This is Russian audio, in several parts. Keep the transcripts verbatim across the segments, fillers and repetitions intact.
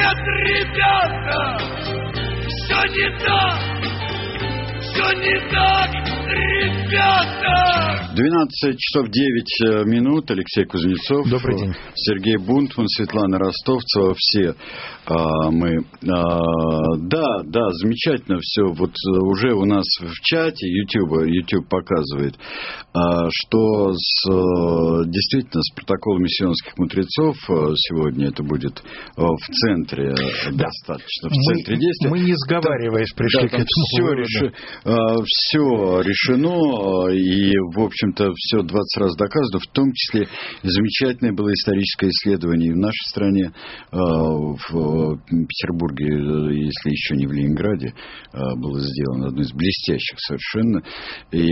Нет, ребята, все не так, все не так, ребята. двенадцать часов девять минут. Алексей Кузнецов. Добрый день. Сергей Бунтман, Светлана Ростовцева. Все а, мы... А, да, да, замечательно все. Вот уже у нас в чате YouTube, YouTube показывает, а, что с, действительно с протоколами сионских мудрецов сегодня это будет в центре, да, достаточно, в мы, центре действия. Мы, не сговариваясь, да, пришли да, к этому все, реши, а, все решено, и, в общем-то, все двадцать раз доказано, в том числе замечательное было историческое исследование и в нашей стране, в Петербурге, если еще не в Ленинграде, было сделано, одно из блестящих совершенно. И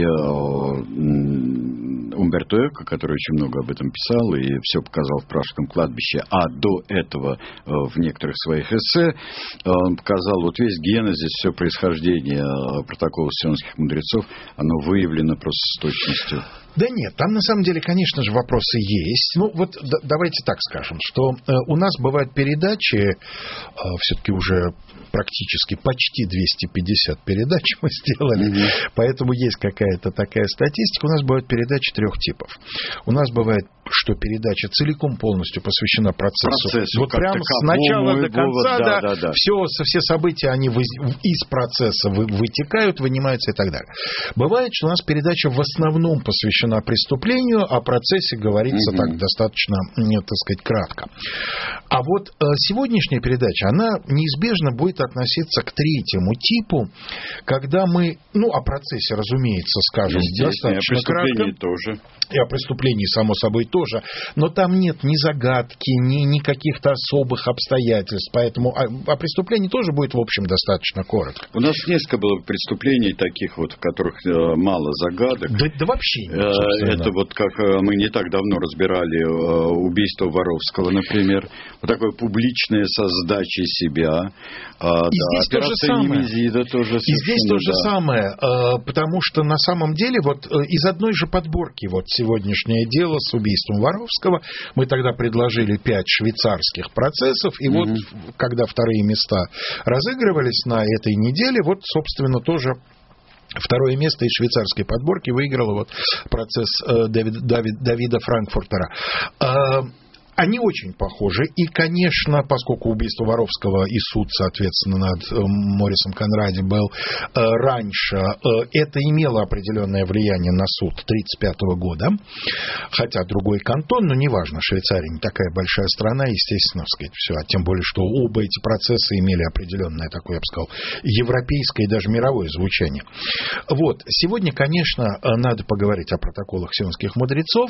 Умберто Эко, который очень много об этом писал и все показал в Пражском кладбище, а до этого в некоторых своих эссе он показал вот весь генезис, все происхождение протокола сионских мудрецов, оно выявлено просто с точностью. Да нет, там на самом деле, конечно же, вопросы есть. Ну, вот да, давайте так скажем, что э, у нас бывают передачи, э, все-таки уже практически почти двести пятьдесят передач мы сделали, mm-hmm. поэтому есть какая-то такая статистика. У нас бывают передачи трех типов. У нас бывает, что передача целиком полностью посвящена процессу. процессу вот прямо с начала до конца, да, да, да, да. Все, все события, они вы, из процесса вы, вытекают, вынимаются и так далее. Бывает, что у нас передача в основном посвящена преступлению, о процессе говорится угу. так достаточно, так сказать, кратко. А вот э, сегодняшняя передача, она неизбежно будет относиться к третьему типу, когда мы, ну, о процессе, разумеется, скажем достаточно кратко. Тоже. И о преступлении, само собой, тоже. Но там нет ни загадки, ни, ни каких-то особых обстоятельств. Поэтому о, о преступлении тоже будет, в общем, достаточно коротко. У нас несколько было преступлений таких вот, в которых э, мало загадок. Да, да вообще нет. Это вот как мы не так давно разбирали убийство Воровского, например. Вот такое публичное со сдачей себя. И да, здесь то же самое. Немезида тоже И здесь то же да. самое, потому что на самом деле вот из одной же подборки вот сегодняшнее дело с убийством Воровского мы тогда предложили пять швейцарских процессов, и mm-hmm. вот когда вторые места разыгрывались на этой неделе, вот, собственно, тоже второе место из швейцарской подборки выиграл вот процесс э, Давид, Давид, Давида Франкфуртера. Э, Они очень похожи. И, конечно, поскольку убийство Воровского и суд, соответственно, над Морисом Конради был раньше, это имело определенное влияние на суд тридцать пятого года. Хотя другой кантон, но неважно, Швейцария не такая большая страна, естественно, сказать, все. А тем более, что оба эти процессы имели определенное такое, я бы сказал, европейское и даже мировое звучание. Вот. Сегодня, конечно, надо поговорить о протоколах сионских мудрецов.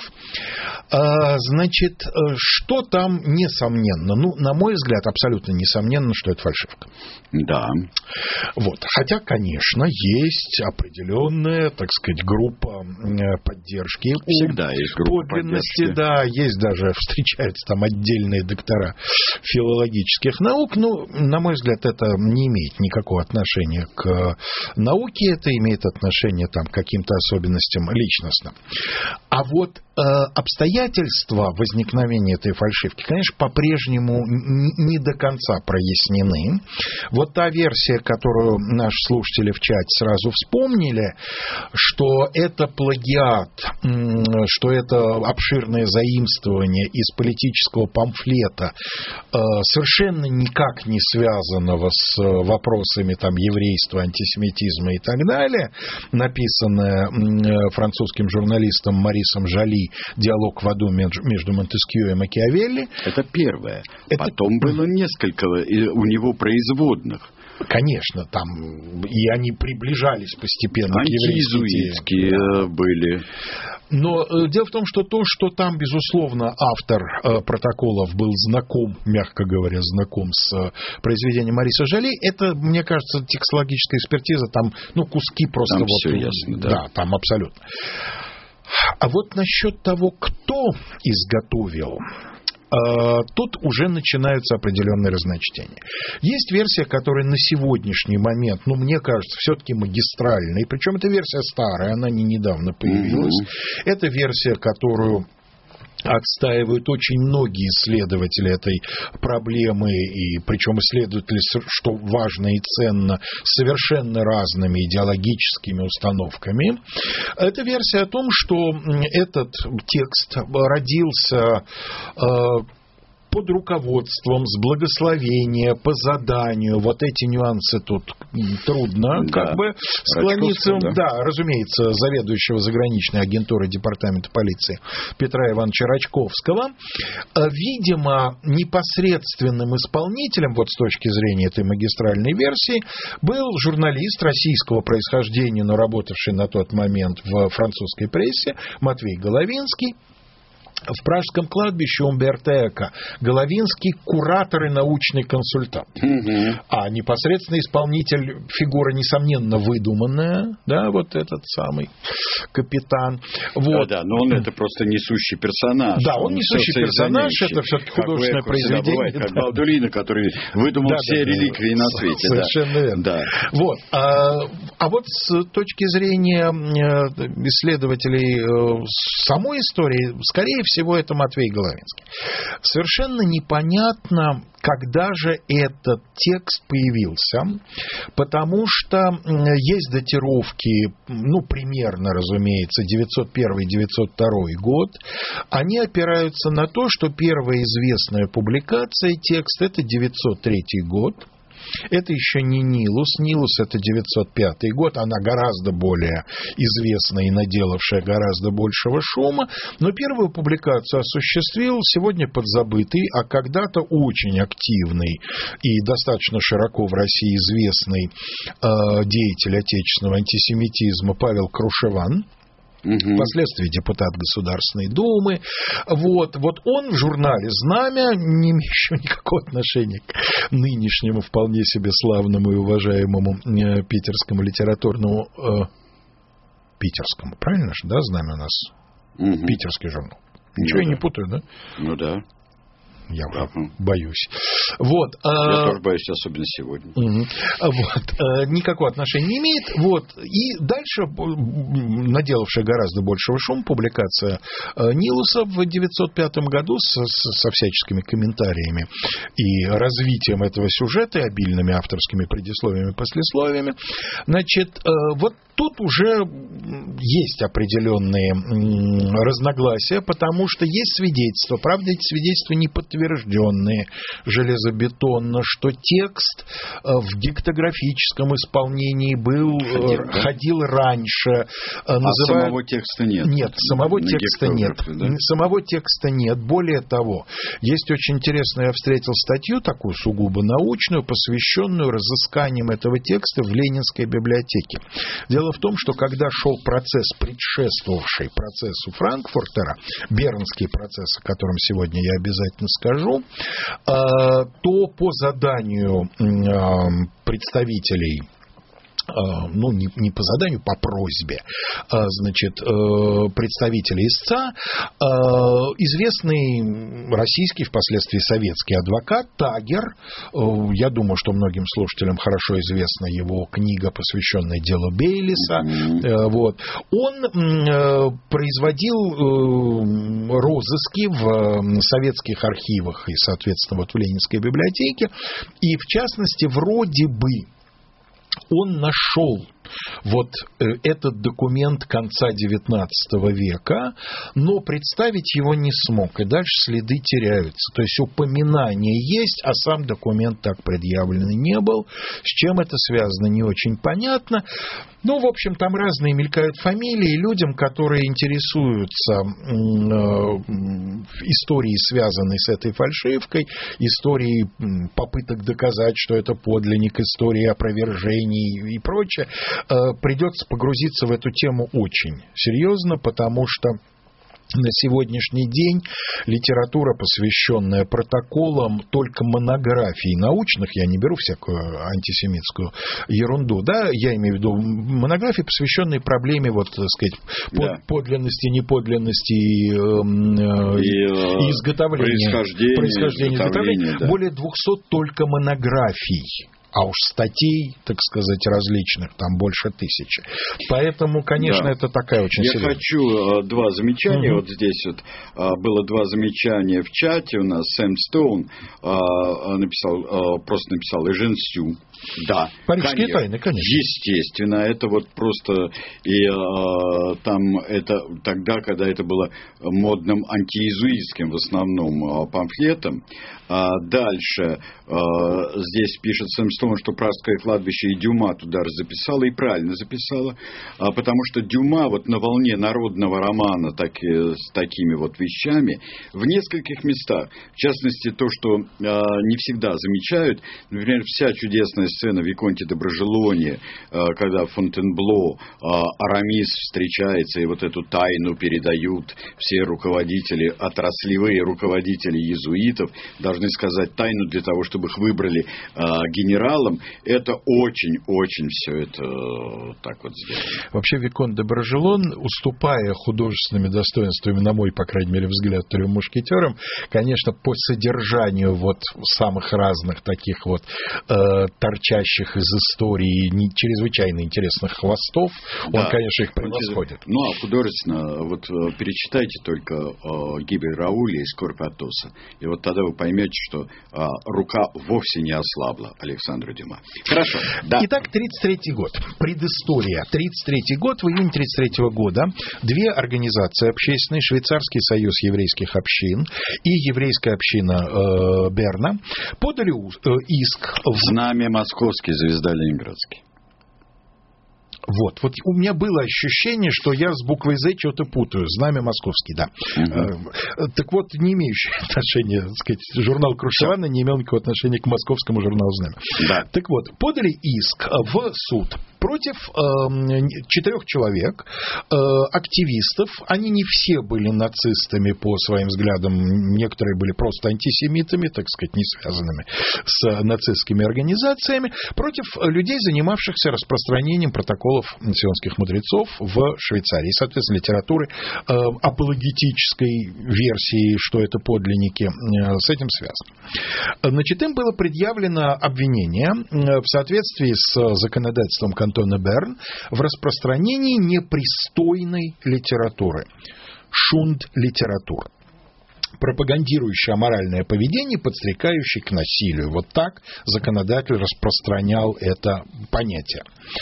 Значит, что там несомненно? Ну, на мой взгляд, абсолютно несомненно, что это фальшивка. Да. Вот. Хотя, конечно, есть определенная, так сказать, группа поддержки. Всегда есть группа подлинности, да, есть даже, встречаются там отдельные доктора филологических наук. Ну, на мой взгляд, это не имеет никакого отношения к науке, это имеет отношение там, к каким-то особенностям личностным. А вот э, обстоятельства возникновения этой фальшивки, конечно, по-прежнему не до конца прояснены. Вот та версия, которую наши слушатели в чате сразу вспомнили, что это плагиат, что это обширное заимствование из политического памфлета, совершенно никак не связанного с вопросами там, еврейства, антисемитизма и так далее, написанное французским журналистом Марисом Жали «Диалог в аду между Монтескью и Макиавелли». Это первое. Это... Потом было несколько у него производных. Конечно, там и они приближались постепенно к еврейским. Антиизуитские были. Но дело в том, что то, что там, безусловно, автор э, протоколов был знаком, мягко говоря, знаком с э, произведением Мариса Жали, это, мне кажется, текстологическая экспертиза, там, ну, куски просто... Там вот, все ясно, да. Да, там абсолютно. А вот насчет того, кто изготовил... тут уже начинаются определенные разночтения. Есть версия, которая на сегодняшний момент, ну, мне кажется, все-таки магистральная, причем эта версия старая, она не недавно появилась. Mm-hmm. Это версия, которую отстаивают очень многие исследователи этой проблемы, и причем исследователи, что важно и ценно, с совершенно разными идеологическими установками. Это версия о том, что этот текст родился под руководством, с благословения, по заданию. Вот эти нюансы тут трудно да. как бы склониться. Да? да, разумеется, заведующего заграничной агентурой департамента полиции Петра Ивановича Рачковского. Видимо, непосредственным исполнителем, вот с точки зрения этой магистральной версии, был журналист российского происхождения, но работавший на тот момент в французской прессе, Матвей Головинский. В Пражском кладбище Умберто Эко Головинский куратор и научный консультант. Угу. А непосредственно исполнитель фигура, несомненно, выдуманная, да, вот этот самый капитан. Вот. Да, да, но он это просто несущий персонаж. Да, он, он несущий персонаж, это все-таки художественное как произведение. Бывает, как Балдулино, который выдумал да, все да, реликвии да, на свете. Совершенно да. верно. Да. Вот. А, а вот с точки зрения исследователей самой истории, скорее всего, это Матвей Головинский. Совершенно непонятно, когда же этот текст появился, потому что есть датировки, ну, примерно, разумеется, девятьсот первый - девятьсот второй год. Они опираются на то, что первая известная публикация текста – это девятьсот третий год. Это еще не Нилус. Нилус – это девятьсот пятый год. Она гораздо более известная и наделавшая гораздо большего шума. Но первую публикацию осуществил сегодня подзабытый, а когда-то очень активный и достаточно широко в России известный э, деятель отечественного антисемитизма Павел Крушеван. Угу. Впоследствии депутат Государственной Думы. Вот, вот он в журнале «Знамя», не имеющего никакого отношения к нынешнему вполне себе славному и уважаемому э, питерскому литературному... Э, питерскому, правильно же, да, «Знамя» у нас? Угу. Питерский журнал. Ничего ну, я да. не путаю, да? Ну да. Я uh-huh. боюсь. Вот, Я а... тоже боюсь, особенно сегодня. Uh-huh. Вот, никакого отношения не имеет. Вот. И дальше, наделавшая гораздо большего шума, публикация Нилуса в девятьсот пятом году со, со всяческими комментариями и развитием этого сюжета, и обильными авторскими предисловиями и послесловиями. Значит, вот тут уже есть определенные разногласия, потому что есть свидетельства. Правда, эти свидетельства не подтвержденные железобетонно, что текст в диктографическом исполнении был, ходил, да? ходил раньше. А называют... самого текста нет? Нет, самого на текста нет. Да? Самого текста нет. Более того, есть очень интересную, я встретил статью, такую сугубо научную, посвященную разысканиям этого текста в Ленинской библиотеке. Дело в том, что когда шел процесс, предшествовавший процессу Франкфуртера, Бернский процесс, о котором сегодня я обязательно скажу, то по заданию представителей, ну, не, не по заданию, по просьбе, значит, представителей истца, известный российский, впоследствии советский адвокат Тагер, я думаю, что многим слушателям хорошо известна его книга, посвященная делу Бейлиса, mm-hmm. вот, он производил розыски в советских архивах и, соответственно, вот в Ленинской библиотеке, и, в частности, вроде бы он нашел вот этот документ конца девятнадцатого века, но представить его не смог, и дальше следы теряются. То есть упоминание есть, а сам документ так предъявлен не был. С чем это связано, не очень понятно. Ну, в общем, там разные мелькают фамилии. Людям, которые интересуются историей, связанной с этой фальшивкой, историей попыток доказать, что это подлинник, истории опровержений и прочее, придется погрузиться в эту тему очень серьезно, потому что на сегодняшний день литература, посвященная протоколам, только монографий научных, я не беру всякую антисемитскую ерунду, да, я имею в виду монографии, посвященные проблеме, вот, так сказать, да. подлинности, неподлинности и, э, и изготовления, происхождения, происхождения изготовления, да. более двухсот только монографий а уж статей, так сказать, различных там больше тысячи. Поэтому, конечно, да. это такая очень Я серьезная. хочу два замечания. Угу. Вот здесь вот было два замечания в чате у нас. Сэм Стоун написал, просто написал «Эжен Сю». Да, парижские тайны, конечно. Естественно, это вот просто и а, там это тогда, когда это было модным антииезуитским в основном а, памфлетом. А дальше а, здесь пишет Сэм Стоун, что Пражское кладбище и Дюма туда записала, и правильно записала, а, потому что Дюма вот на волне народного романа так, с такими вот вещами в нескольких местах, в частности то, что а, не всегда замечают, например, вся чудесная сцена Виконте де Брожелоне, когда Фонтенбло, Арамис встречается и вот эту тайну передают все руководители, отраслевые руководители иезуитов, должны сказать тайну для того, чтобы их выбрали генералом. Это очень-очень все это так вот сделано. Вообще Виконт де Брожелон, уступая художественными достоинствами, на мой, по крайней мере, взгляд, трем мушкетерам, конечно, по содержанию вот самых разных таких вот э, торчащих из истории чрезвычайно интересных хвостов, да. он, конечно, их превосходит. Ну, а художественно, вот перечитайте только э, «Гибель Рауля» и «Скорбь Атоса», и вот тогда вы поймете, что э, рука вовсе не ослабла Александру Дюма. Хорошо. Да. Итак, тридцать третий год. Предыстория. тридцать третий год. В июне тридцать третьего года две организации общественные, Швейцарский союз еврейских общин и еврейская община э, Берна, подали э, иск в... Знамя Московский, звезда Ленинградский. Вот, вот у меня было ощущение, что я с буквой «З» что-то путаю. Знамя Московский, да. Угу. Так вот, не имеющий отношения, так сказать, журнал Крушевана не имел никакого отношения к московскому журналу «Знамя». Да. Так вот, подали иск в суд против э, четырех человек, э, активистов. Они не все были нацистами по своим взглядам, некоторые были просто антисемитами, так сказать, не связанными с нацистскими организациями, против людей, занимавшихся распространением протоколов сионских мудрецов в Швейцарии. Соответственно, литературы э, апологетической версии, что это подлинники, э, с этим связано. Значит, им было предъявлено обвинение э, в соответствии с законодательством кантона Берн в распространении непристойной литературы. Шунд-литература. Пропагандирующий аморальное поведение, подстрекающий к насилию. Вот так законодатель распространял это понятие.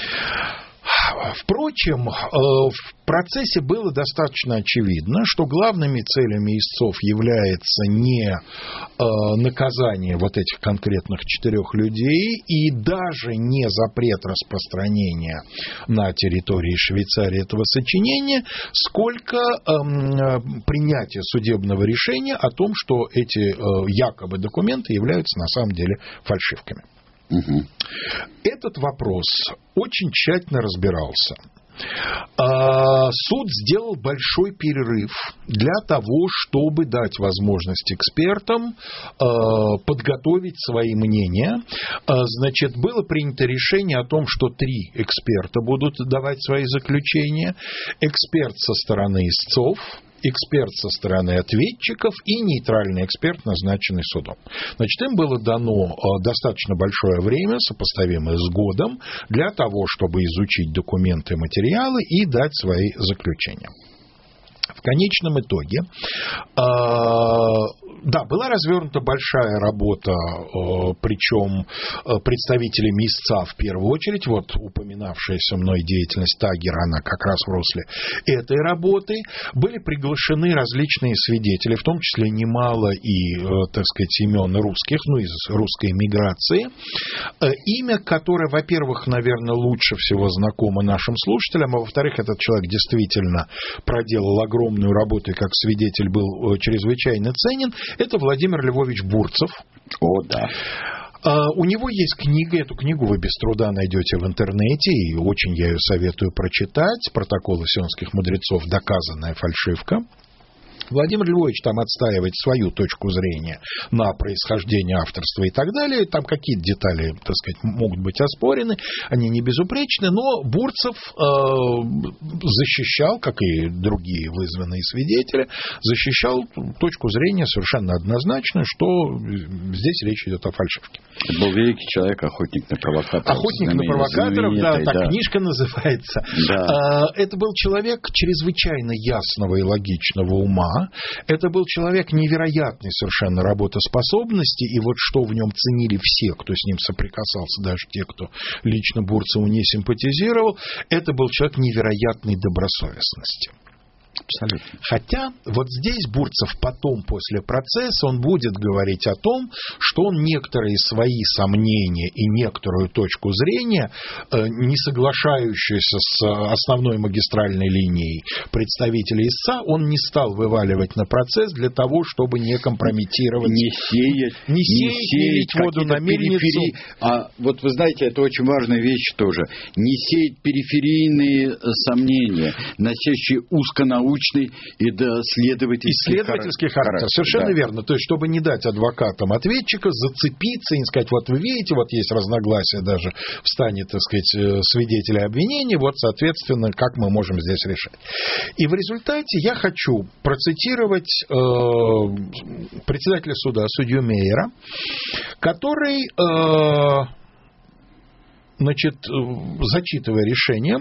Впрочем, в процессе было достаточно очевидно, что главными целями истцов является не наказание вот этих конкретных четырех людей и даже не запрет распространения на территории Швейцарии этого сочинения, сколько принятие судебного решения о том, что эти якобы документы являются на самом деле фальшивками. Угу. Этот вопрос очень тщательно разбирался. Суд сделал большой перерыв для того, чтобы дать возможность экспертам подготовить свои мнения. Значит, было принято решение о том, что три эксперта будут давать свои заключения. Эксперт со стороны истцов, эксперт со стороны ответчиков и нейтральный эксперт, назначенный судом. Значит, им было дано достаточно большое время, сопоставимое с годом, для того, чтобы изучить документы, материалы и дать свои заключения. В конечном итоге, да, была развернута большая работа, причем представителями истца в первую очередь, вот упоминавшаяся мной деятельность Тагера, она как раз в русле этой работы, были приглашены различные свидетели, в том числе немало и, так сказать, имен русских, ну, из русской эмиграции, имя, которое, во-первых, наверное, лучше всего знакомо нашим слушателям, а во-вторых, этот человек действительно проделал огромную работу и как свидетель был чрезвычайно ценен, это Владимир Львович Бурцев. О, да. У него есть книга, эту книгу вы без труда найдете в интернете, и очень я ее советую прочитать. «Протоколы сионских мудрецов. Доказанная фальшивка». Владимир Львович там отстаивает свою точку зрения на происхождение авторства и так далее. Там какие-то детали, так сказать, могут быть оспорены, они не безупречны, но Бурцев э, защищал, как и другие вызванные свидетели, защищал точку зрения совершенно однозначно, что здесь речь идет о фальшивке. Это был великий человек, охотник на провокаторов. Охотник на провокаторов, да, так да. Книжка называется. Да. Это был человек чрезвычайно ясного и логичного ума. Это был человек невероятной совершенно работоспособности, и вот что в нем ценили все, кто с ним соприкасался, даже те, кто лично Бурцеву не симпатизировал, это был человек невероятной добросовестности. Абсолютно. Хотя вот здесь Бурцев потом, после процесса, он будет говорить о том, что он некоторые свои сомнения и некоторую точку зрения, не соглашающуюся с основной магистральной линией представителей истца, он не стал вываливать на процесс для того, чтобы не компрометировать, не сеять, не сеять, не сеять воду на мельницу. А вот вы знаете, это очень важная вещь тоже. Не сеять периферийные сомнения, носящие узконаучные научный и доследовательский, исследовательский характер. характер. Совершенно да. верно. То есть, чтобы не дать адвокатам ответчика зацепиться и не сказать, вот вы видите, вот есть разногласия даже в стане, так сказать, свидетеля обвинения, вот, соответственно, как мы можем здесь решать. И в результате я хочу процитировать э, председателя суда, судью Мейера, который, э, значит, зачитывая решение,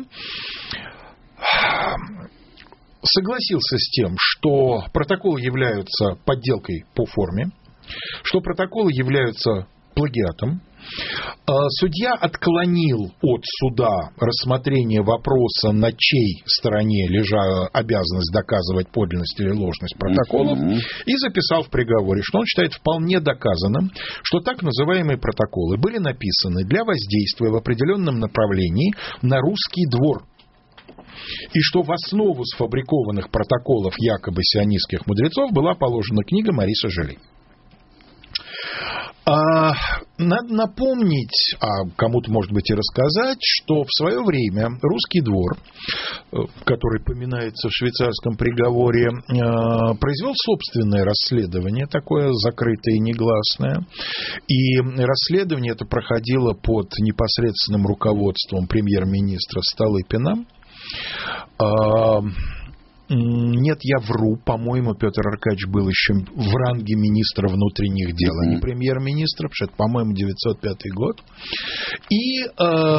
согласился с тем, что протоколы являются подделкой по форме, что протоколы являются плагиатом. Судья отклонил от суда рассмотрение вопроса, на чьей стороне лежала обязанность доказывать подлинность или ложность протоколов, mm-hmm. и записал в приговоре, что он считает вполне доказанным, что так называемые протоколы были написаны для воздействия в определенном направлении на русский двор, и что в основу сфабрикованных протоколов якобы сионистских мудрецов была положена книга Мариса Жили. А, надо напомнить, а кому-то, может быть, и рассказать, что в свое время русский двор, который поминается в швейцарском приговоре, произвел собственное расследование, такое закрытое и негласное. И расследование это проходило под непосредственным руководством премьер-министра Столыпина. Нет, я вру. По-моему, Петр Аркадьевич был еще в ранге министра внутренних дел, а не премьер-министра, потому что это, по-моему, девятьсот пятый год. И э,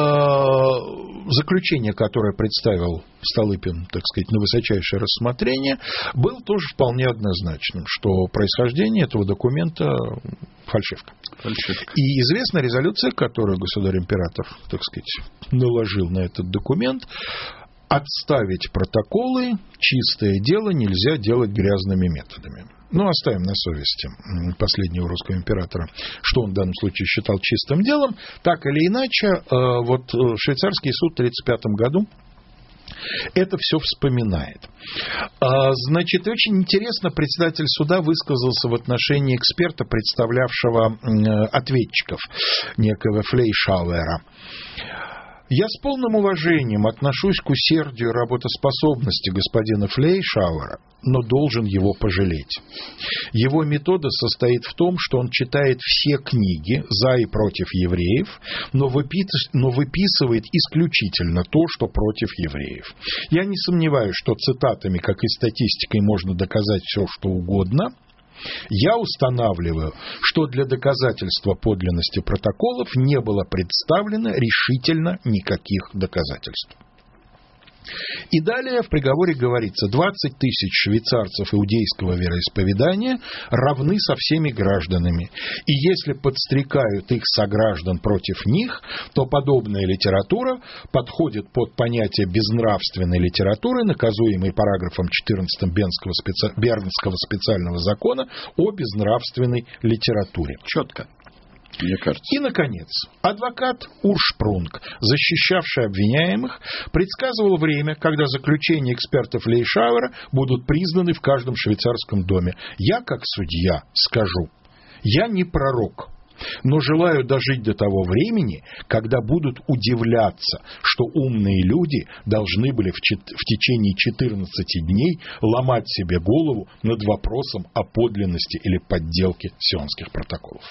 заключение, которое представил Столыпин, так сказать, на высочайшее рассмотрение, было тоже вполне однозначным, что происхождение этого документа фальшивка. фальшивка. И известна резолюция, которую государь-император, так сказать, наложил на этот документ. Отставить протоколы, чистое дело нельзя делать грязными методами. Ну, оставим на совести последнего русского императора, что он в данном случае считал чистым делом. Так или иначе, вот швейцарский суд в тысяча девятьсот тридцать пятом году это все вспоминает. Значит, очень интересно, председатель суда высказался в отношении эксперта, представлявшего ответчиков, некого Флейшауэра. Я с полным уважением отношусь к усердию и работоспособности господина Флейшауэра, но должен его пожалеть. Его метода состоит в том, что он читает все книги за и против евреев, но выписывает исключительно то, что против евреев. Я не сомневаюсь, что цитатами, как и статистикой, можно доказать все, что угодно. Я устанавливаю, что для доказательства подлинности протоколов не было представлено решительно никаких доказательств. И далее в приговоре говорится, двадцать тысяч швейцарцев иудейского вероисповедания равны со всеми гражданами. И если подстрекают их сограждан против них, то подобная литература подходит под понятие безнравственной литературы, наказуемой параграфом четырнадцатым Бернского, специ... Бернского специального закона о безнравственной литературе. Четко. Мне кажется. И, наконец, адвокат Уршпрунг, защищавший обвиняемых, предсказывал время, когда заключения экспертов Флейшауэра будут признаны в каждом швейцарском доме. Я, как судья, скажу, я не пророк, но желаю дожить до того времени, когда будут удивляться, что умные люди должны были в, чет- в течение четырнадцати дней ломать себе голову над вопросом о подлинности или подделке сионских протоколов.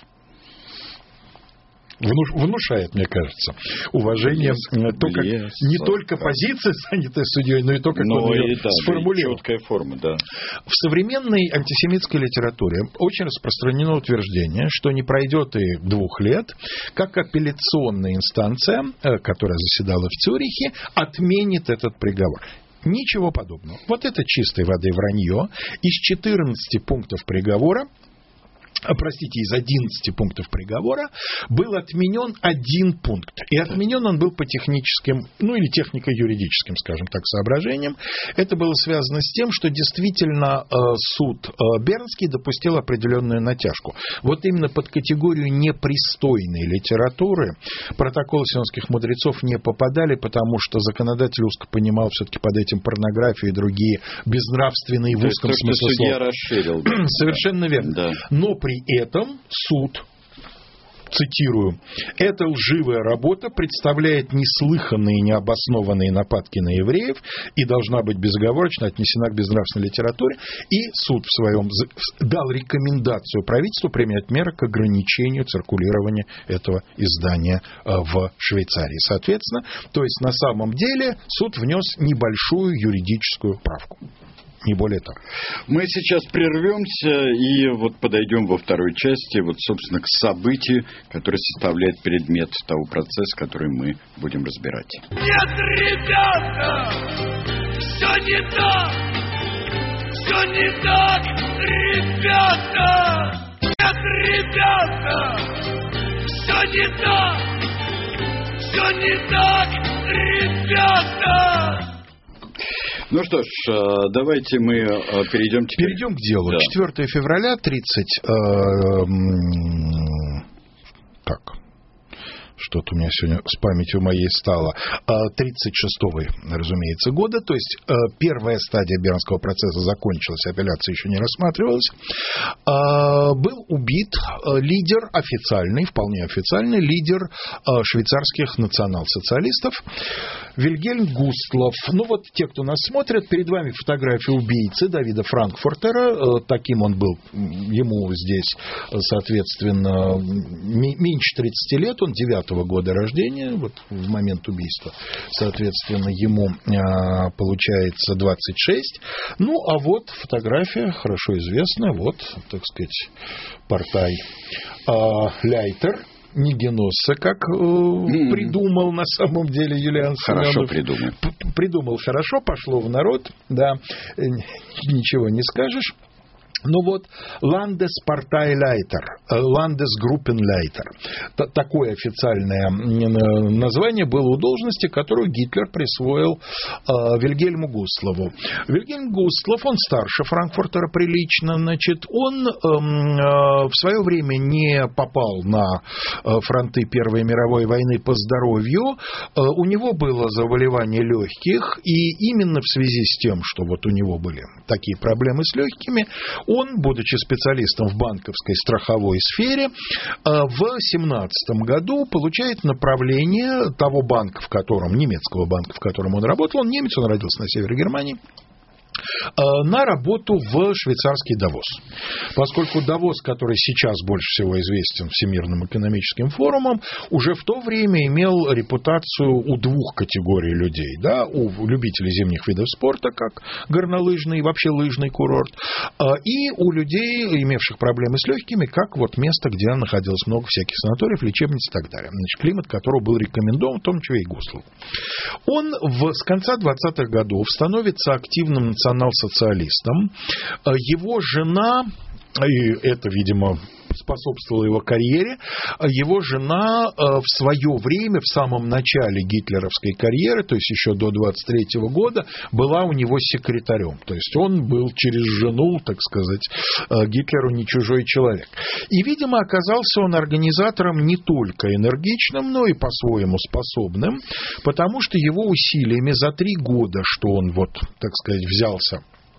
Внушает, мне кажется, уважение блеск, то, как блеск, не только позиции, занятой судьей, но и то, как но он ее да, сформулировал. Четкая форма, да. В современной антисемитской литературе очень распространено утверждение, что не пройдет и двух лет, как апелляционная инстанция, которая заседала в Цюрихе, отменит этот приговор. Ничего подобного. Вот это чистой воды вранье. Из четырнадцати пунктов приговора, простите, из одиннадцати пунктов приговора был отменен один пункт. И отменен он был по техническим, ну или технико-юридическим, скажем так, соображениям. Это было связано с тем, что действительно э, суд э, Бернский допустил определенную натяжку. Вот именно под категорию непристойной литературы протоколы сионских мудрецов не попадали, потому что законодатель узко понимал все-таки под этим порнографию и другие безнравственные в узком смысле слова. Судья расширил. Да. Совершенно верно. Да. Но при этом суд, цитирую, «эта лживая работа представляет неслыханные и необоснованные нападки на евреев и должна быть безоговорочно отнесена к безнравственной литературе». И суд в своем дал рекомендацию правительству применять меры к ограничению циркулирования этого издания в Швейцарии. Соответственно, то есть на самом деле суд внес небольшую юридическую правку. Не более того. Мы сейчас прервемся и вот подойдем во второй части, вот, собственно, к событию, которое составляет предмет того процесса, который мы будем разбирать. Нет, ребята, все не так, все не так, ребята. Нет, ребята, все не так, все не так, ребята. Ну что ж, давайте мы перейдем теперь. Перейдем к делу. Да. четвёртого февраля тридцать... Э, так... Что-то у меня сегодня с памятью моей стало. тридцать шестого, разумеется, года. То есть первая стадия Бернского процесса закончилась, апелляция еще не рассматривалась. Был убит лидер официальный, вполне официальный лидер швейцарских национал-социалистов Вильгельм Густлов. Ну вот те, кто нас смотрят, перед вами фотография убийцы Давида Франкфуртера. Таким он был, ему здесь, соответственно, меньше тридцати лет, он девятого года рождения, вот в момент убийства, соответственно, ему а, получается двадцать шесть. Ну, а вот фотография, хорошо известная, вот, так сказать, портай а, Ляйтер, не Геносса, как э, mm-hmm. придумал на самом деле Юлиан Семенов. Хорошо придумал. П- придумал хорошо, пошло в народ, да, ничего не скажешь. Ну вот, Landesparteileiter, Landesgruppenleiter. Такое официальное название было у должности, которую Гитлер присвоил э, Вильгельму Густлову. Вильгельм Густлов, он старше Франкфуртера прилично, значит, он э, э, в свое время не попал на э, фронты Первой мировой войны по здоровью. Э, у него было заболевание легких, и именно в связи с тем, что вот у него были такие проблемы с легкими, он, будучи специалистом в банковской страховой сфере, в семнадцатом году получает направление того банка, в котором, немецкого банка, в котором он работал, он немец, он родился на севере Германии, на работу в швейцарский Давос. Поскольку Давос, который сейчас больше всего известен Всемирным экономическим форумом, уже в то время имел репутацию у двух категорий людей. Да? У любителей зимних видов спорта, как горнолыжный и вообще лыжный курорт, и у людей, имевших проблемы с легкими, как вот место, где находилось много всяких санаториев, лечебниц и так далее. Значит, климат которого был рекомендован, в том числе и Густлову. Он в, с конца двадцатых годов становится активным национал-социалистом. Его жена, и это, видимо, способствовало его карьере, его жена в свое время, в самом начале гитлеровской карьеры, то есть еще до двадцать третьего года, была у него секретарем. То есть он был через жену, так сказать, Гитлеру не чужой человек. И, видимо, оказался он организатором не только энергичным, но и по-своему способным, потому что его усилиями за три года, что он, вот, так сказать, взялся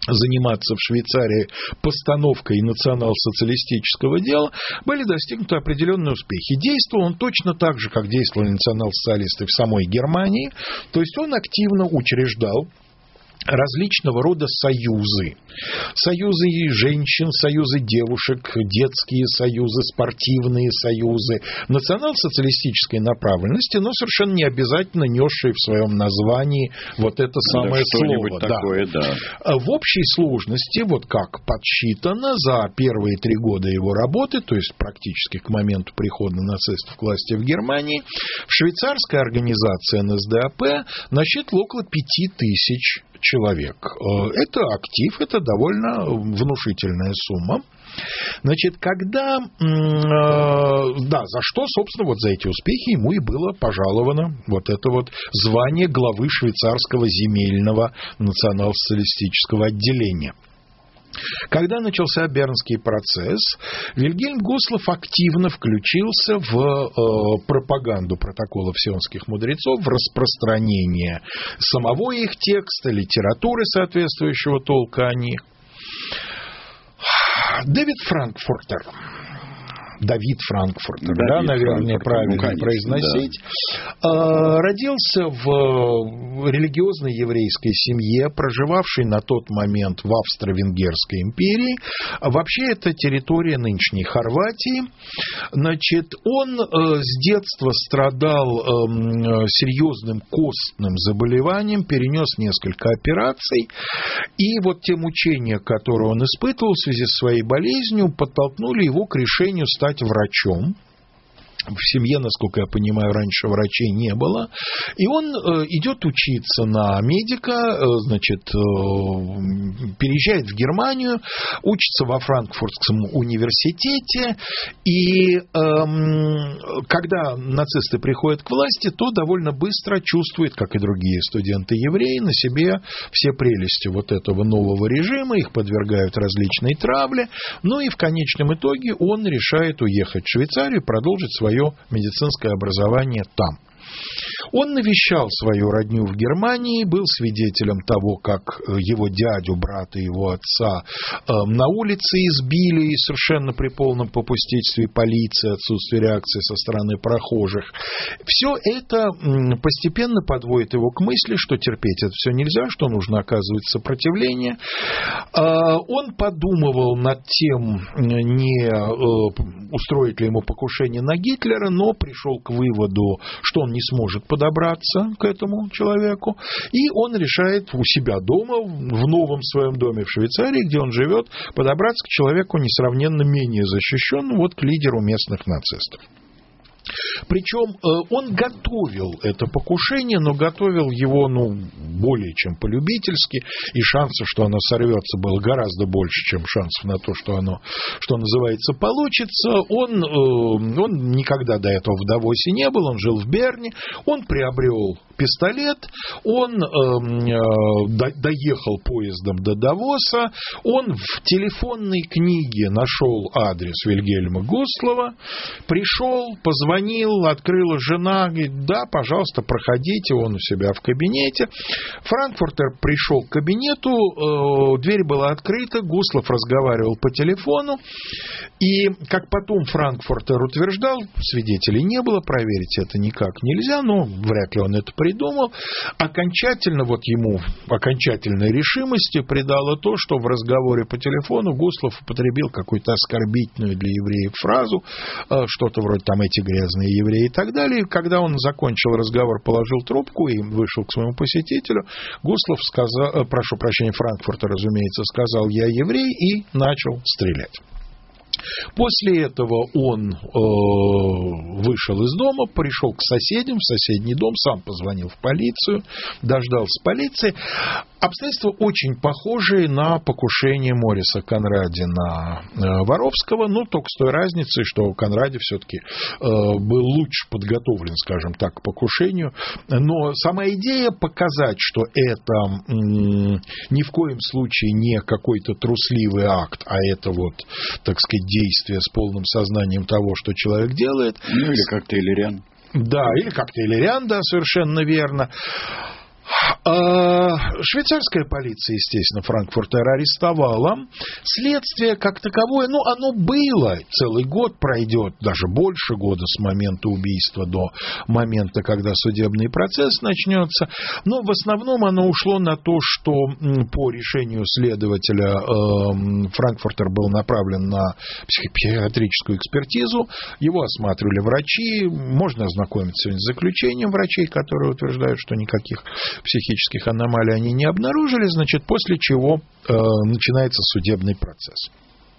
заниматься в Швейцарии постановкой национал-социалистического дела, были достигнуты определенные успехи. Действовал он точно так же, как действовали национал-социалисты в самой Германии, то есть он активно учреждал различного рода союзы. Союзы женщин, союзы девушек, детские союзы, спортивные союзы национал-социалистической направленности, но совершенно не обязательно несшие в своем названии вот это самое да, слово. Такое, да. Да. В общей сложности, вот как подсчитано, за первые три года его работы, то есть практически к моменту прихода нацистов к власти в Германии, швейцарская организация эн эс дэ а пэ насчитывала около пяти тысяч человек. Это актив, это довольно внушительная сумма. Значит, когда, да, за что, собственно, вот за эти успехи ему и было пожаловано вот это вот звание главы швейцарского земельного национал-социалистического отделения. Когда начался Бернский процесс, Вильгельм Гуслов активно включился в э, пропаганду протоколов сионских мудрецов, в распространение самого их текста, литературы соответствующего толка о них. Дэвид Франкфуртер. Давид Франкфуртер, Давид да, наверное, Франкфуртер, правильно ну, конечно, произносить, да. Родился в религиозной еврейской семье, проживавшей на тот момент в Австро-Венгерской империи. Вообще, это территория нынешней Хорватии. Значит, он с детства страдал серьезным костным заболеванием, перенес несколько операций, и вот те мучения, которые он испытывал в связи с своей болезнью, подтолкнули его к решению стать врачом. В семье, насколько я понимаю, раньше врачей не было. И он э, идет учиться на медика, э, значит, э, переезжает в Германию, учится во Франкфуртском университете. И э, когда нацисты приходят к власти, то довольно быстро чувствует, как и другие студенты-евреи, на себе все прелести вот этого нового режима, их подвергают различной травле. Ну и в конечном итоге он решает уехать в Швейцарию и продолжить свое медицинское образование там. Он навещал свою родню в Германии, был свидетелем того, как его дядю, брата его отца на улице избили, совершенно при полном попустительстве полиции, отсутствие реакции со стороны прохожих. Все это постепенно подводит его к мысли, что терпеть это все нельзя, что нужно оказывать сопротивление. Он подумывал над тем, не устроить ли ему покушение на Гитлера, но пришел к выводу, что он не сможет подобраться к этому человеку, и он решает у себя дома, в новом своем доме в Швейцарии, где он живет, подобраться к человеку несравненно менее защищенному, вот к лидеру местных нацистов. Причем он готовил это покушение, но готовил его, ну, более чем полюбительски, и шансов, что оно сорвется, было гораздо больше, чем шансов на то, что оно, что называется, получится. Он, он никогда до этого в Давосе не был, он жил в Берне, он приобрел пистолет, он э, доехал поездом до Давоса, он в телефонной книге нашел адрес Вильгельма Гуслова, пришел, позвонил, открыла жена, говорит, да, пожалуйста, проходите, он у себя в кабинете. Франкфуртер пришел к кабинету, э, дверь была открыта, Гуслов разговаривал по телефону, и, как потом Франкфуртер утверждал, свидетелей не было, проверить это никак нельзя, но вряд ли он это придумал. Окончательно, вот ему окончательной решимости придало то, что в разговоре по телефону Гуслов употребил какую-то оскорбительную для евреев фразу, что-то вроде там «эти грязные евреи» и так далее. Когда он закончил разговор, положил трубку и вышел к своему посетителю, Гуслов сказал, прошу прощения, Франкфуртер, разумеется, сказал «я еврей» и начал стрелять. После этого он э, вышел из дома, пришел к соседям в соседний дом, сам позвонил в полицию, дождался полиции. Обстоятельства очень похожие на покушение Мориса Конради на э, Воровского, но только с той разницей, что Конради все-таки э, был лучше подготовлен, скажем так, к покушению. Но сама идея показать, что это э, ни в коем случае не какой-то трусливый акт, а это вот, так сказать, действие с полным сознанием того, что человек делает. Ну, или как Тейлериан. Да, или как Тейлериан, да, совершенно верно. Швейцарская полиция, естественно, Франкфуртер арестовала. Следствие как таковое, ну, оно было. Целый год пройдет, даже больше года с момента убийства до момента, когда судебный процесс начнется. Но в основном оно ушло на то, что по решению следователя Франкфуртер был направлен на психиатрическую экспертизу. Его осматривали врачи. Можно ознакомиться сегодня с заключением врачей, которые утверждают, что никаких психических аномалий они не обнаружили, значит, после чего э, начинается судебный процесс.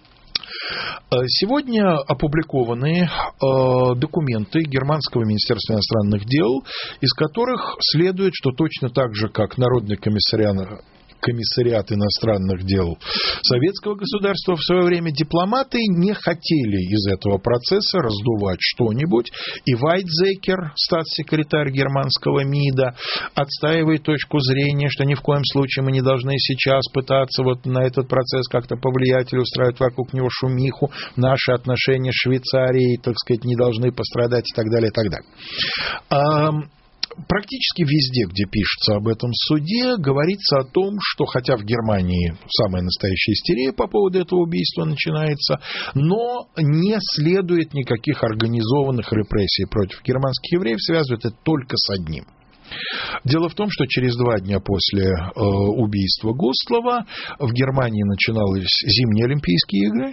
Сегодня опубликованы э, документы Германского министерства иностранных дел, из которых следует, что точно так же, как Народный комиссариат комиссариат иностранных дел советского государства в свое время, дипломаты не хотели из этого процесса раздувать что-нибудь. И Вайтзекер, статс-секретарь германского МИДа, отстаивает точку зрения, что ни в коем случае мы не должны сейчас пытаться вот на этот процесс как-то повлиять или устраивать вокруг него шумиху. Наши отношения с Швейцарией, так сказать, не должны пострадать и так далее, и так далее. Практически везде, где пишется об этом суде, говорится о том, что хотя в Германии самая настоящая истерия по поводу этого убийства начинается, но не следует никаких организованных репрессий против германских евреев, связывают это только с одним. Дело в том, что через два дня после э, убийства Гостлова в Германии начинались зимние Олимпийские игры,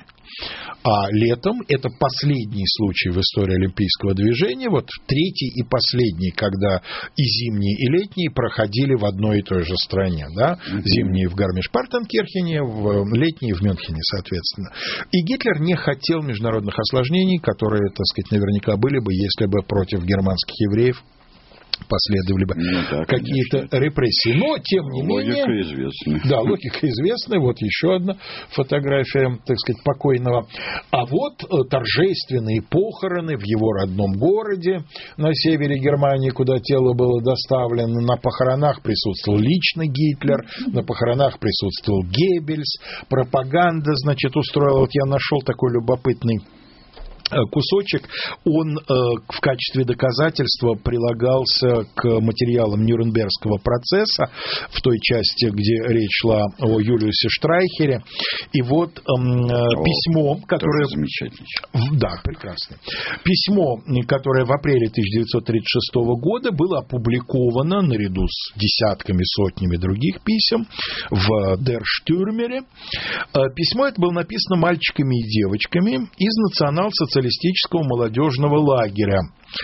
а летом, это последний случай в истории олимпийского движения, вот третий и последний, когда и зимние, и летние проходили в одной и той же стране, да? Зимние в Гармиш-Партенкирхене, в летние в Мюнхене, соответственно. И Гитлер не хотел международных осложнений, которые, так сказать, наверняка были бы, если бы против германских евреев последовали бы ну, да, какие-то репрессии. Но, тем не логика менее... известна. Да, логика известна. Вот еще одна фотография, так сказать, покойного. А вот торжественные похороны в его родном городе на севере Германии, куда тело было доставлено. На похоронах присутствовал лично Гитлер, на похоронах присутствовал Геббельс. Пропаганда, значит, устроила... Вот я нашел такой любопытный кусочек, он э, в качестве доказательства прилагался к материалам Нюрнбергского процесса в той части, где речь шла о Юлиусе Штрайхере. И вот э, о, письмо, которое... Замечательно. Да, прекрасно. Письмо, которое в апреле тысяча девятьсот тридцать шестого года было опубликовано наряду с десятками, сотнями других писем в Der Stürmer. Письмо это было написано мальчиками и девочками из национал-социалистического социалистического молодежного лагеря.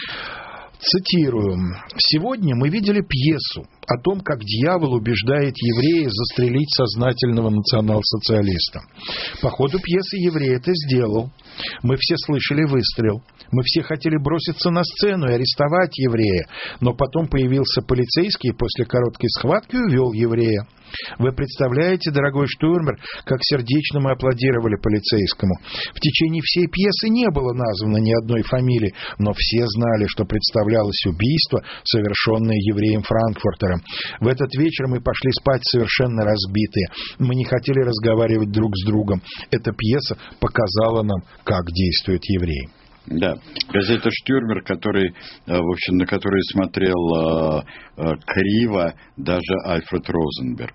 Цитирую. «Сегодня мы видели пьесу о том, как дьявол убеждает еврея застрелить сознательного национал-социалиста. По ходу пьесы еврей это сделал. Мы все слышали выстрел. Мы все хотели броситься на сцену и арестовать еврея, но потом появился полицейский и после короткой схватки увел еврея. Вы представляете, дорогой Штурмер, как сердечно мы аплодировали полицейскому. В течение всей пьесы не было названо ни одной фамилии, но все знали, что представлялось убийство, совершенное евреем Франкфуртером. В этот вечер мы пошли спать совершенно разбитые. Мы не хотели разговаривать друг с другом. Эта пьеса показала нам, как действуют евреи». Да, газета «Штюрмер», который, в общем, на которую смотрел э, э, криво даже Альфред Розенберг.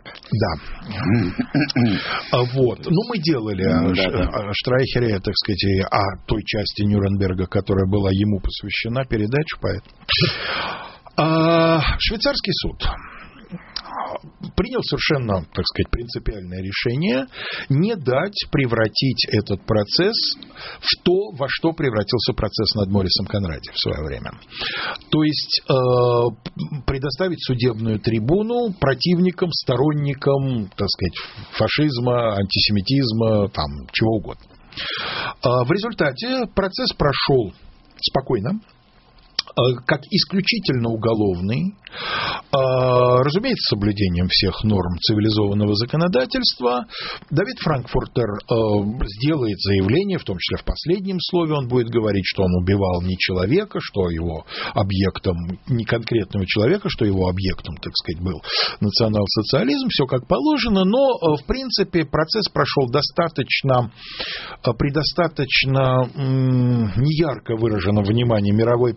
Да. Вот. Ну, мы делали ну, да, да. о Штрайхере, так сказать, о той части Нюрнберга, которая была ему посвящена, передачу, поэтому. Швейцарский суд принял совершенно, так сказать, принципиальное решение не дать превратить этот процесс в то, во что превратился процесс над Морисом Конради в свое время. То есть э, предоставить судебную трибуну противникам, сторонникам, так сказать, фашизма, антисемитизма, там, чего угодно. Э, в результате процесс прошел спокойно, как исключительно уголовный, разумеется, с соблюдением всех норм цивилизованного законодательства. Давид Франкфуртер сделает заявление, в том числе в последнем слове он будет говорить, что он убивал не человека, что его объектом, не конкретного человека, что его объектом, так сказать, был национал-социализм, все как положено, но, в принципе, процесс прошел достаточно, при достаточно неярко выраженном внимании мировой прессы.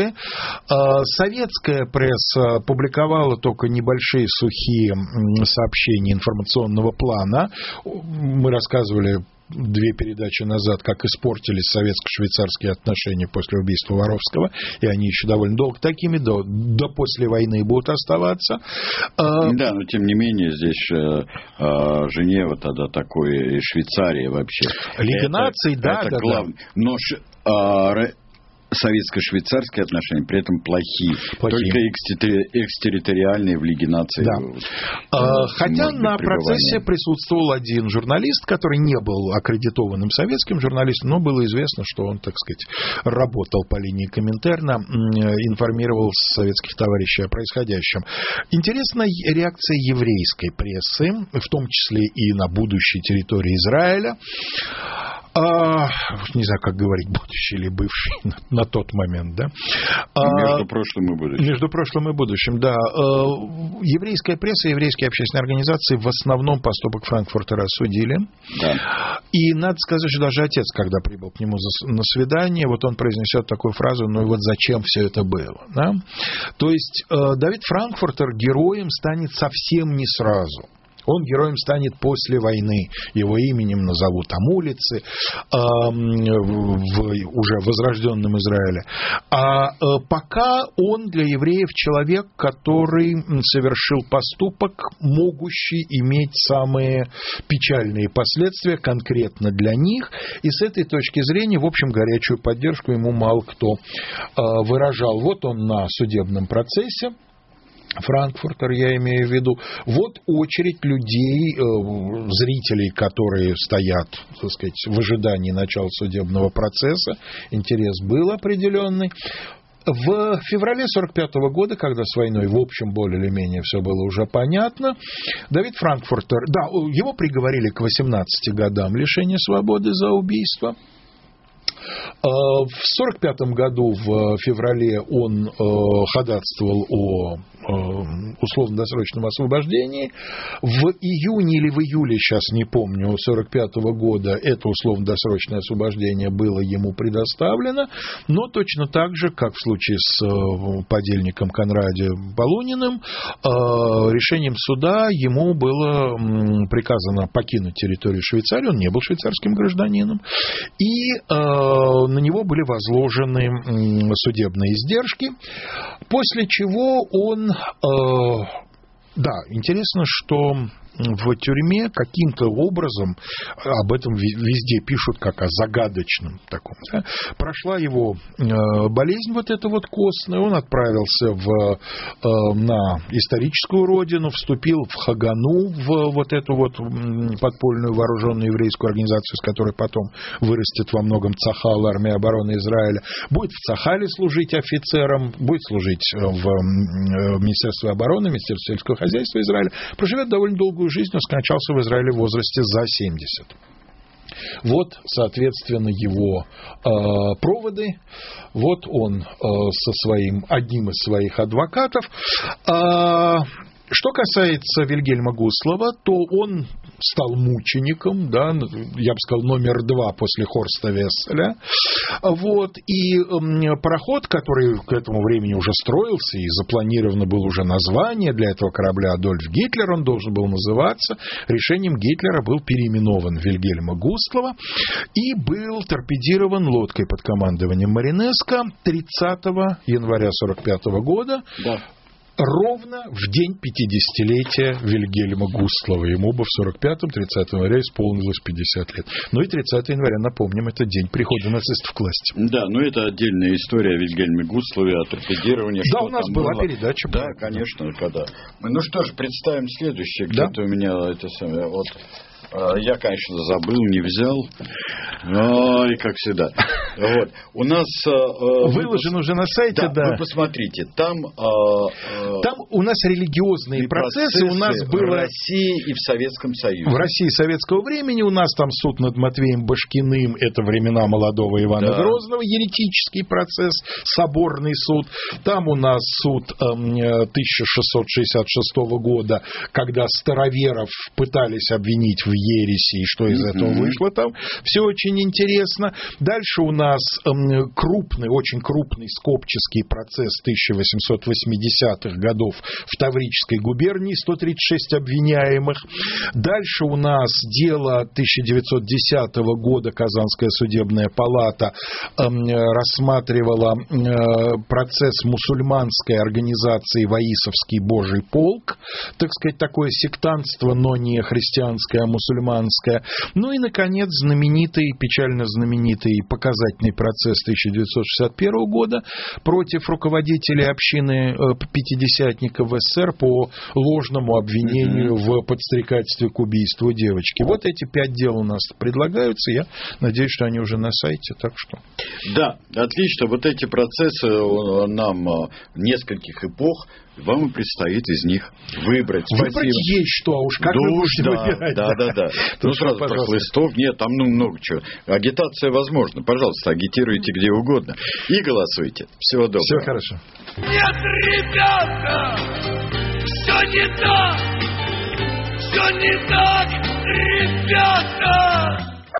многое. Советская пресса публиковала только небольшие сухие сообщения информационного плана. Мы рассказывали две передачи назад, как испортились советско-швейцарские отношения после убийства Воровского, и они еще довольно долго такими, до, до после войны будут оставаться. Да, но тем не менее, здесь э, э, Женева тогда такой, и Швейцария вообще. Лига наций, да, это да, главное. да. Но э, советско-швейцарские отношения при этом плохие. плохие. Только экстерриториальные в Лиге наций. Да. А, хотя на процессе присутствовал один журналист, который не был аккредитованным советским журналистом, но было известно, что он, так сказать, работал по линии Коминтерна, информировал советских товарищей о происходящем. Интересна реакция еврейской прессы, в том числе и на будущей территории Израиля. А, не знаю, как говорить, будущий или бывший на, на тот момент, да? Между а, прошлым и будущим. Между прошлым и будущим, да. А, еврейская пресса, еврейские общественные организации в основном поступок Франкфуртера осудили. Да. И надо сказать, что даже отец, когда прибыл к нему на свидание, вот он произнесет такую фразу: ну и вот зачем все это было, да? То есть Давид Франкфуртер героем станет совсем не сразу. Он героем станет после войны. Его именем назовут там улицы э, в уже возрожденном Израиле. А э, пока он для евреев человек, который совершил поступок, могущий иметь самые печальные последствия конкретно для них. И с этой точки зрения, в общем, горячую поддержку ему мало кто э, выражал. Вот он на судебном процессе. Франкфуртер, я имею в виду. Вот очередь людей, э, зрителей, которые стоят, так сказать, в ожидании начала судебного процесса. Интерес был определенный. В феврале сорок пятого года, когда с войной, в общем, более или менее все было уже понятно, Давид Франкфуртер, да, его приговорили к восемнадцати годам лишения свободы за убийство. В сорок пятом году, в феврале, он ходатайствовал о условно-досрочном освобождении. В июне или в июле, сейчас не помню, сорок пятого года это условно-досрочное освобождение было ему предоставлено, но точно так же, как в случае с подельником Конраде Полуниным, решением суда ему было приказано покинуть территорию Швейцарии, он не был швейцарским гражданином, и на него были возложены судебные издержки, после чего он... Да, интересно, что в тюрьме каким-то образом, об этом везде пишут как о загадочном таком, да, прошла его болезнь вот эта вот костная, он отправился в, на историческую родину, вступил в Хагану, в вот эту вот подпольную вооруженную еврейскую организацию, с которой потом вырастет во многом Цахал, армия обороны Израиля, будет в Цахале служить офицером, будет служить в Министерстве обороны, Министерстве сельского хозяйства Израиля, проживет довольно долгую жизнь, но скончался в Израиле в возрасте за семьдесят. Вот, соответственно, его э, проводы. Вот он э, со своим, одним из своих адвокатов. Э, Что касается Вильгельма Гуслова, то он стал мучеником, да, я бы сказал, номер два после Хорста Весселя. Вот, и э, пароход, который к этому времени уже строился, и запланировано было уже название для этого корабля Адольф Гитлер, он должен был называться, решением Гитлера был переименован Вильгельма Гуслова и был торпедирован лодкой под командованием Маринеско тридцатого января сорок пятого года. Да. Ровно в день пятидесятилетия Вильгельма Гуслова. Ему бы в сорок пятом, тридцатого января исполнилось пятьдесят лет. Ну и тридцатого января, напомним, это день прихода нацистов к власти. Да, но это отдельная история о Вильгельме Гуслове, о торпедировании. Да, у нас была было. передача. Да, была. Конечно, когда. Ну что ж, представим следующее. Где-то да? у меня это самое... Вот. Я, конечно, забыл, не взял. Ой, как всегда. Вот. У нас... Выложен уже на сайте, да. да. Вы посмотрите, там... Там у нас религиозные процессы, процессы у нас было... В России и в Советском Союзе. В России советского времени у нас там суд над Матвеем Башкиным, это времена молодого Ивана да. Грозного, еретический процесс, соборный суд. Там у нас суд тысяча шестьсот шестьдесят шестого года, когда староверов пытались обвинить в ереси и что из этого вышло там. Все очень интересно. Дальше у нас крупный, очень крупный скопческий процесс тысяча восемьсот восьмидесятых годов в Таврической губернии, сто тридцать шесть обвиняемых. Дальше у нас дело тысяча девятьсот десятого года, Казанская судебная палата рассматривала процесс мусульманской организации «Ваисовский Божий полк», так сказать, такое сектантство, но не христианское, а мусульманское. Ну и, наконец, знаменитый, печально знаменитый показательный процесс тысяча девятьсот шестьдесят первого года против руководителей общины пятидесятников в СССР по ложному обвинению mm-hmm. в подстрекательстве к убийству девочки. Вот эти пять дел у нас предлагаются. Я надеюсь, что они уже на сайте. Так что... Да, отлично. Вот эти процессы нам нескольких эпох. Вам и предстоит из них выбрать. Выбрать Спасибо. есть что, а уж как вы будете да, выбирать. Да, да, да. Ну, сразу про хлыстов. Нет, там ну, много чего. Агитация возможна. Пожалуйста, агитируйте где угодно. И голосуйте. Всего доброго. Всего хорошо. Нет, ребята, все не так. Все не так, ребята.